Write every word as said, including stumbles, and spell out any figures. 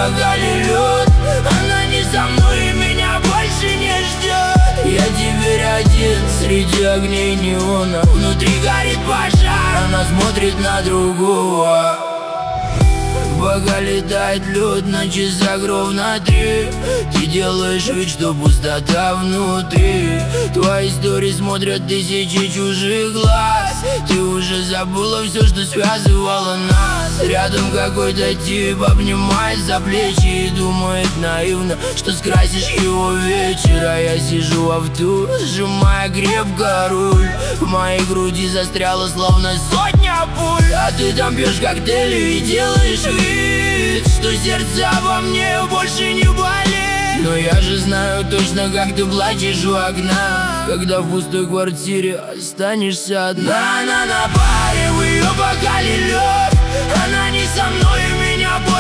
бокале лед. Она не со мной и меня больше не ждет. Я теперь один среди огней неона. Внутри горит пожар, она смотрит на другого. Пока летает лед, на часах ровно три. Ты делаешь вид, что пустота внутри. Твои истории смотрят тысячи чужих глаз. Ты уже забыла все, что связывало нас. Рядом какой-то тип обнимает за плечи и думает наивно, что скрасишь его вечер. А я сижу в авто, сжимая крепко руль. В моей груди застряла словно сотня пуль. А ты там пьешь коктейли и делаешь вид, что сердце обо мне больше не болит. Но я же знаю точно, как ты плачешь у окна, когда в пустой квартире останешься одна. Она на паре, в ее бокале лед. Она не со мной, и меня больше